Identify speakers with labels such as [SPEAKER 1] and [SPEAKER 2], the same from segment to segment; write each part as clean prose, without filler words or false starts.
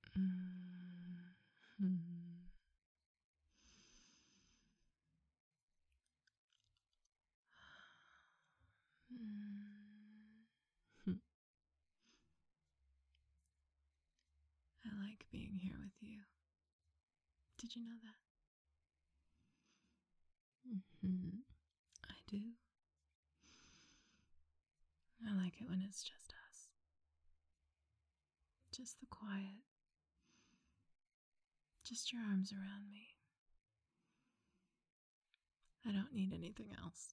[SPEAKER 1] Mm-hmm. I like being here with you. Did you know that? I do. I like it when it's just us. Just the quiet. Just your arms around me. I don't need anything else.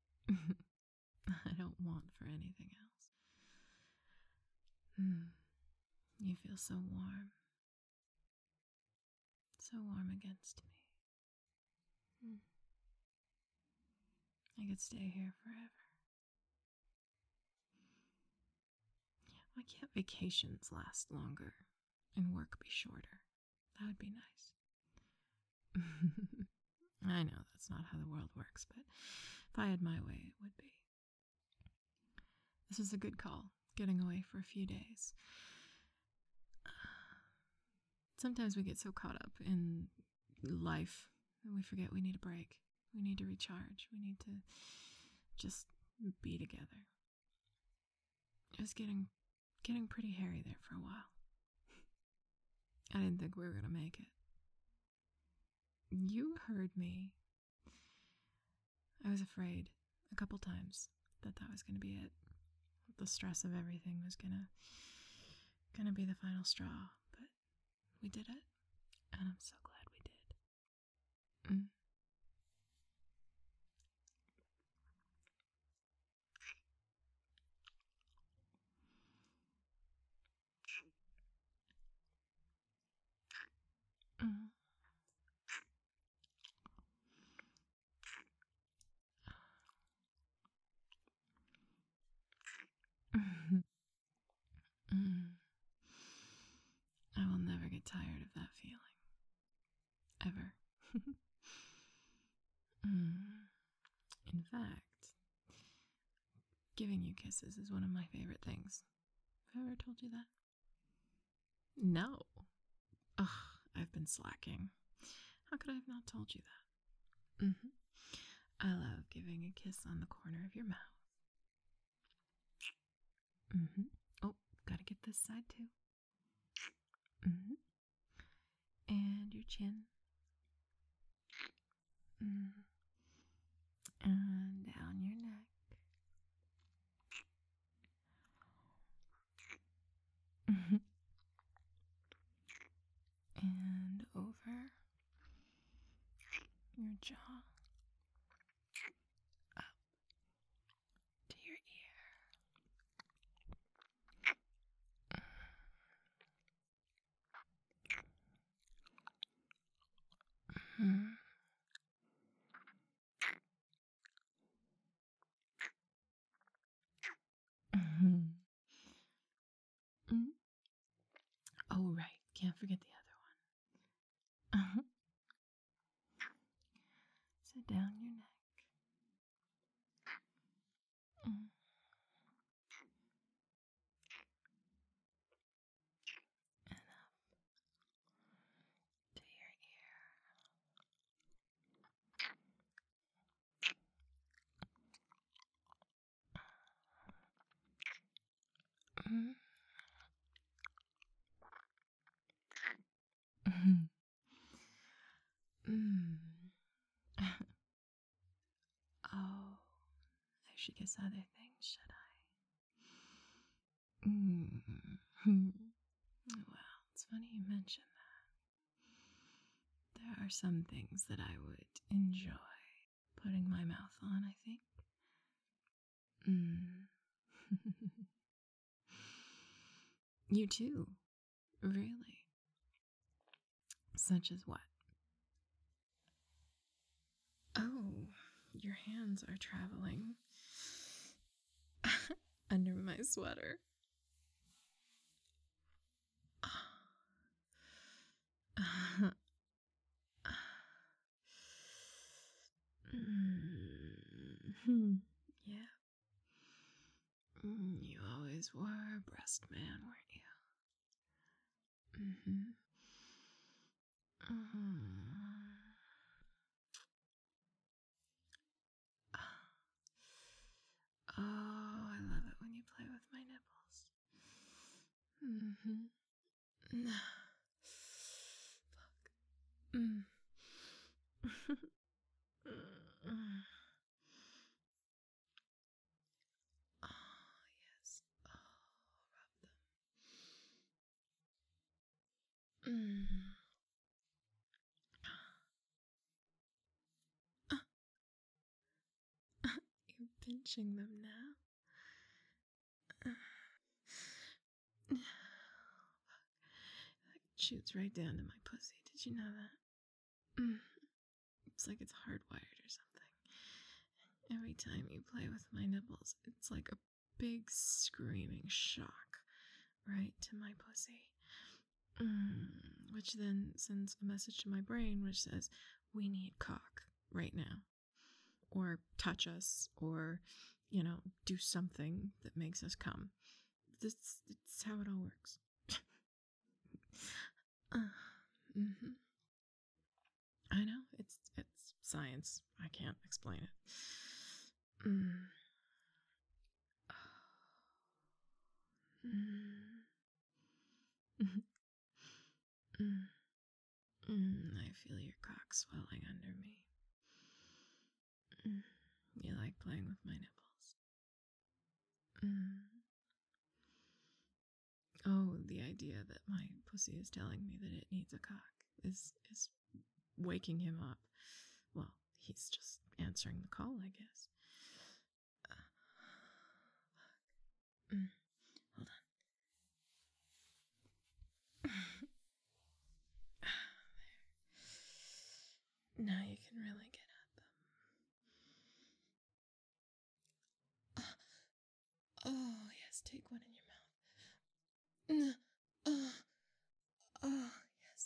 [SPEAKER 1] I don't want for anything else. You feel so warm. So warm against me. I could stay here forever. Why can't vacations last longer and work be shorter? That would be nice. I know that's not how the world works, but if I had my way, it would be. This was a good call, getting away for a few days. Sometimes we get so caught up in life that we forget we need a break. We need to recharge. We need to just be together. It was getting pretty hairy there for a while. I didn't think we were going to make it. You heard me. I was afraid a couple times that was going to be it. The stress of everything was going to be the final straw, but we did it, and I'm so glad we did. Mm. Mm. Mm. I will never get tired of that feeling. Ever. In fact, giving you kisses is one of my favorite things. Have I ever told you that? No. Ugh, I've been slacking. How could I have not told you that? I love giving a kiss on the corner of your mouth. Oh, gotta get this side too. And your chin. And down your neck. And over your jaw. Up to your ear. Oh, right. Can't forget the other one. So down your neck. And up to your ear. Oh, I should guess other things, should I? Well, it's funny you mention that. There are some things that I would enjoy putting my mouth on, I think. You too, really. Such as what? Oh, your hands are traveling under my sweater. Yeah. You always were a breast man, weren't you? Mm-hmm. Mm-hmm. Oh, I love it when you play with my nipples. Mm-hmm. Fuck. Mm. Oh, yes. Oh, rub them. Mm. You're pinching them now. That shoots right down to my pussy. Did you know that? It's like it's hardwired or something. Every time you play with my nipples, it's like a big screaming shock right to my pussy. Which then sends a message to my brain which says, we need cock right now. Or touch us, or, do something that makes us come. That's how it all works. Mm-hmm. I know, it's science. I can't explain it. I feel your cock swelling under me. You like playing with my nipples. Oh, the idea that my pussy is telling me that it needs a cock is waking him up. Well, he's just answering the call, I guess. Hold on. Now you can really get at them. Oh, yes, take one in your mouth. Oh, yes.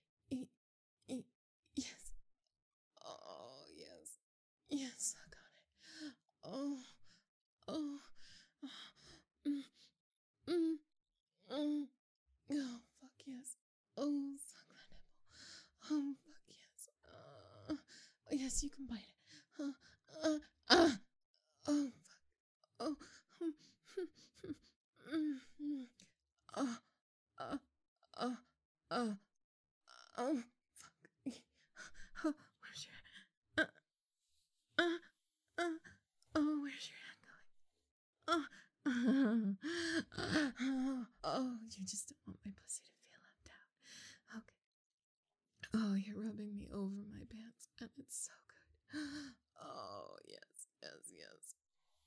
[SPEAKER 1] Yes. Oh, yes. Yes, I got it. Oh, oh, mm, mm, mm. Oh, fuck yes. Oh, suck that nipple. Oh, fuck yes. Yes, you can bite it. Oh, fuck. Oh, oh, oh, oh, oh, oh, fuck. Oh, where's your, uh, uh, oh, where's your hand going? Oh, you just don't want my pussy to feel left out. Okay. Oh, you're rubbing me over my pants, and it's so good. Oh, yes, yes, yes.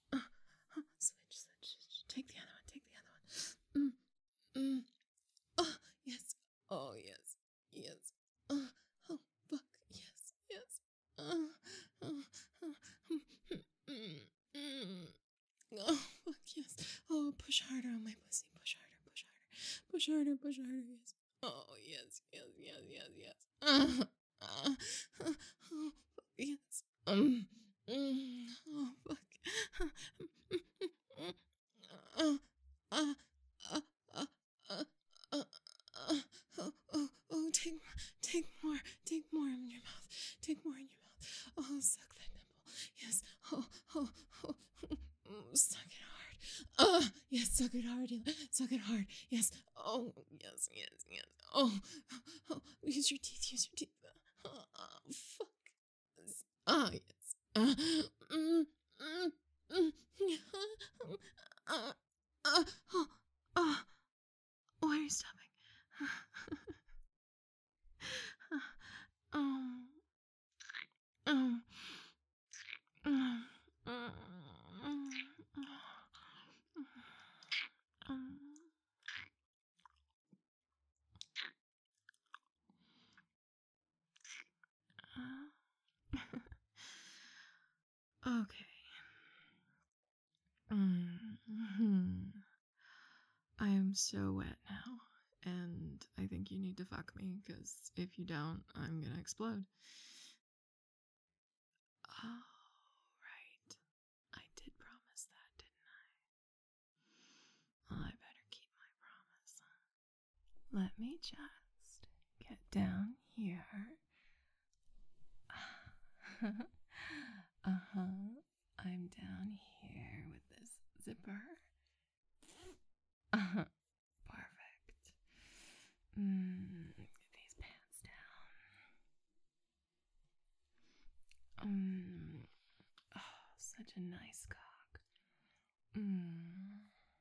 [SPEAKER 1] Switch. Take the other one, take the other one. Oh, yes. Oh, yes. Yes. Oh, fuck. Yes, yes. Oh, oh, fuck, yes. Oh, push harder on my pussy. Push harder, push harder. Push harder, push harder, yes. Oh, yes, yes. Oh, fuck, yes. Oh, fuck. Uh, uh, uh, uh, uh, uh, take more in your mouth. Take more in your mouth. Oh, suck that nipple. Yes. Oh, suck it hard. Yes, suck it hard. Suck it hard. Yes. Oh, yes. Use your teeth. Fuck. Yes. Mm, mm, mm. Uh, uh, why are you stopping? um, um, um, um, okay. I am so wet now, and I think you need to fuck me, because if you don't, I'm gonna explode. Oh, right. I did promise that, didn't I? Well, I better keep my promise. let me just get down here. I'm down here with this zipper. Perfect. Get these pants down. Oh, such a nice cock. Mm.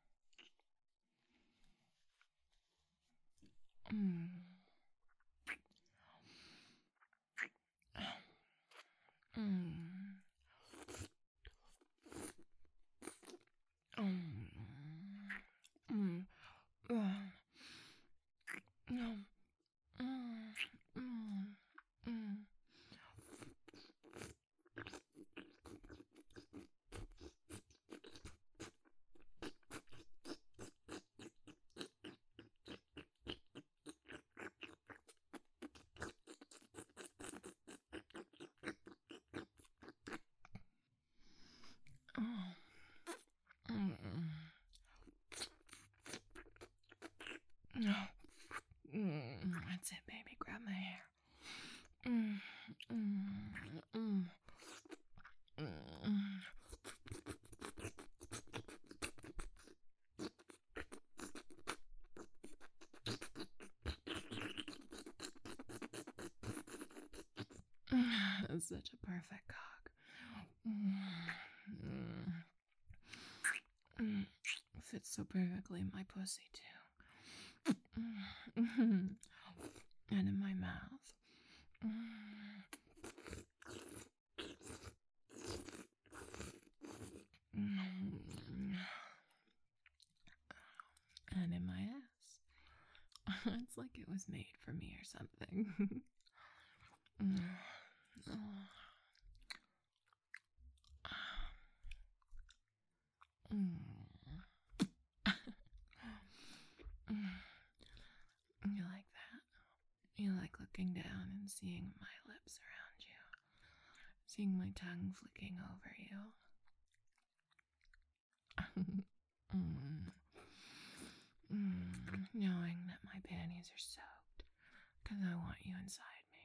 [SPEAKER 1] Mm. Mm. Mm. Mm. That's it, baby. Grab my hair. That's such a perfect cock. Fits so perfectly in my pussy, too. And in my mouth. And in my ass. It's like it was made for me or something. You like that? You like looking down and seeing my lips around you, seeing my tongue flicking over you. Knowing that my panties are soaked because I want you inside me.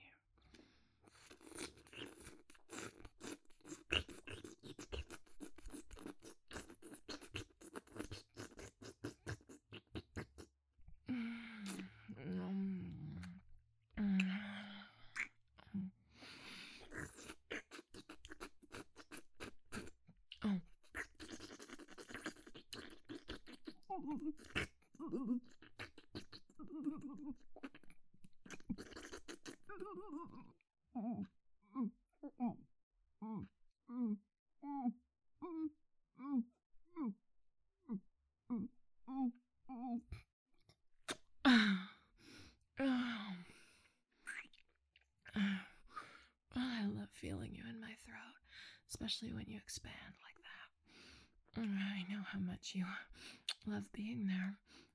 [SPEAKER 1] I love feeling you in my throat, especially when you expand like that. I know how much you love being there.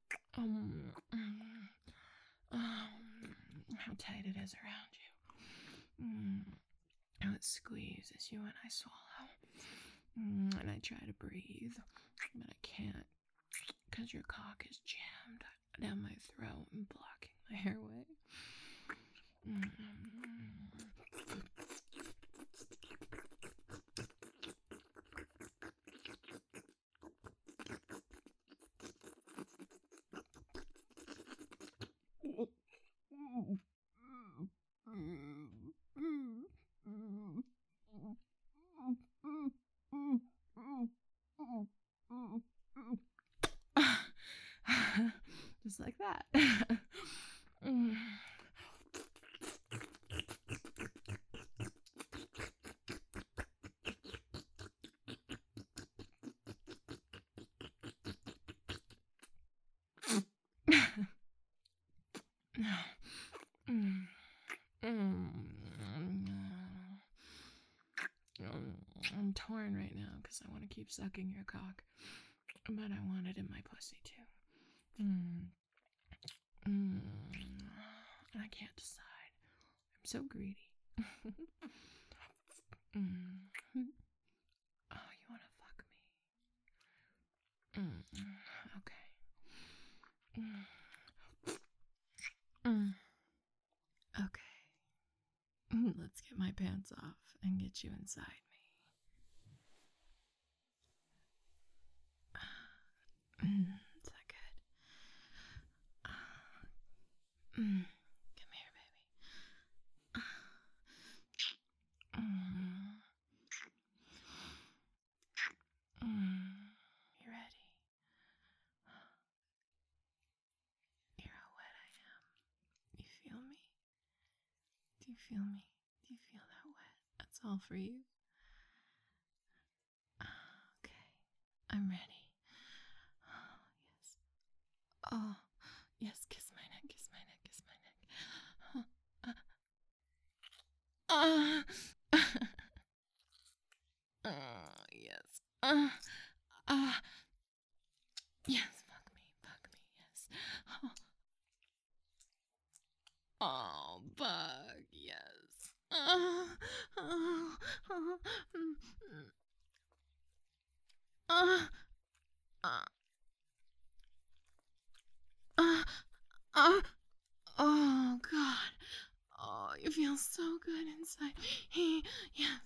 [SPEAKER 1] How tight it is around you. How it squeezes you when I swallow. And I try to breathe, but I can't because your cock is jammed down my throat and blocking my airway. Just like that. I'm torn right now because I want to keep sucking your cock, but I want it in my pussy too. And I can't decide. I'm so greedy. Oh, you want to fuck me? Okay. pants off and get you inside me. Is that good? Come here, baby. You ready? Hear how wet I am. You feel me? Do you feel me? Do you feel that wet? That's all for you. Okay, I'm ready. Yes. Oh, yes, kiss my neck, kiss my neck, kiss my neck. Yes. Yes, fuck me, yes. Oh, bug, yes. Oh, God. Oh, you feel so good inside. Yes.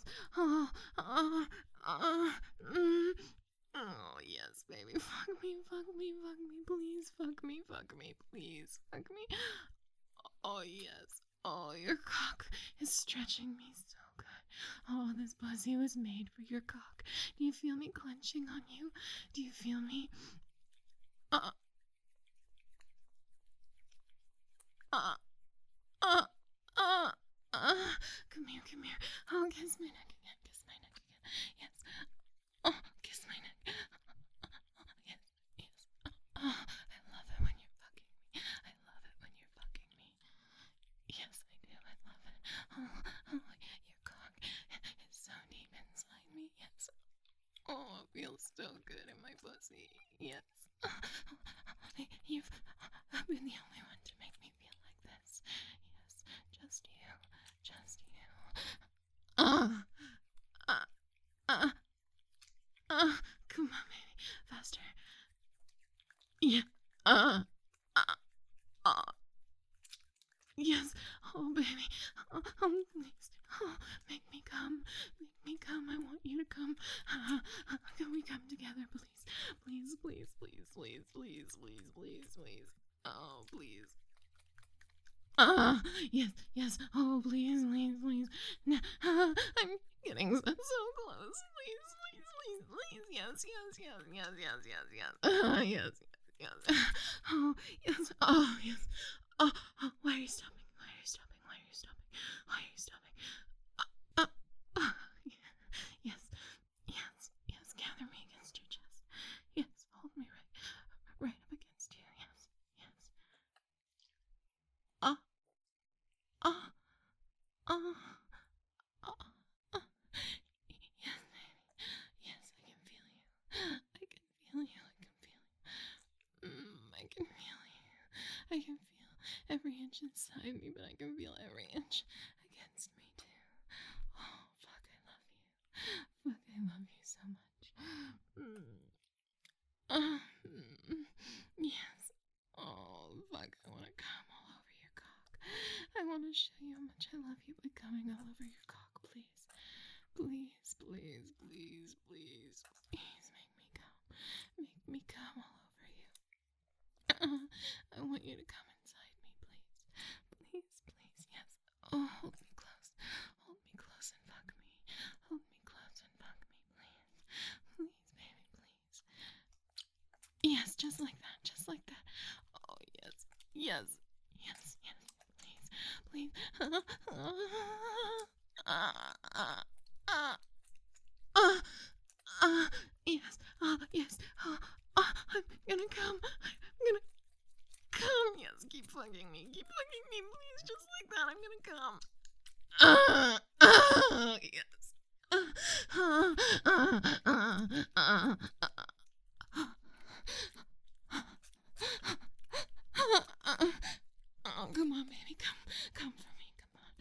[SPEAKER 1] Oh, yes, baby. Fuck me, please. Fuck me, please. Fuck me. Oh, yes. Oh, your cock is stretching me so good. Oh, this pussy was made for your cock. Do you feel me clenching on you? Do you feel me? Come here. Oh, kiss my neck again. Yes. Oh, kiss my neck. Yes. Oh, I love it when you're fucking me. Yes, I do. I love it. Oh, your cock is so deep inside me. Yes. Oh, it feels so good in my pussy. Yes. You've been the only one to make me feel like this. Yes, just you. Come on, baby. Faster. Yeah. Yes. Oh, baby. Oh, please. Oh, make me come. I want you to come. Can we come together, please? Please. Oh, please. Yes. Oh, please. No, I'm getting so close. Please. Yes. Yes. Oh, yes. Oh, yes. Oh, why are you stopping? Yes. Gather me against your chest. Yes, hold me right up against you. Yes. Uh, uh, uh, uh, uh. Yes, baby. Yes, I can feel you. I can feel you. I can feel you. I can feel every inch inside me, but I can feel every inch against me too. Oh, fuck, I love you. I love you so much. Yes. Oh, fuck, I want to come all over your cock. I want to show you how much I love you by coming all over your cock, please. Please, make me come all over you. I want you to come inside me, please, yes. Oh, hold me close and fuck me. Please, baby, please. Yes, just like that. Oh, yes, please. Yes. I'm gonna come. Yes, keep fucking me, please, just like that. I'm gonna come. Yes. Oh, come on, baby, come for me, come on.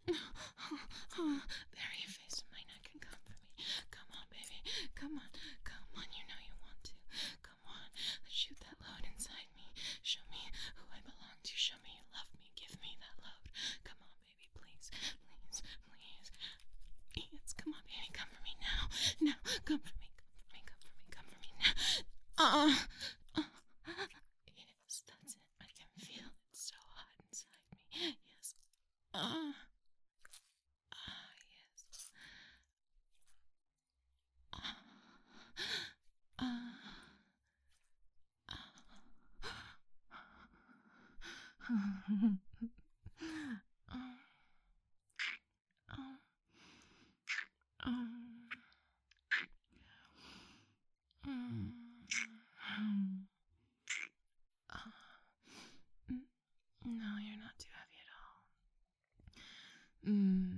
[SPEAKER 1] Bury your face in my neck and come for me. Come on, baby, come on, you know you want to. Come on, shoot that load inside me. Show me who I belong to. Show me you love me. Give me that load. Come on, baby, please. No, you're not too heavy at all.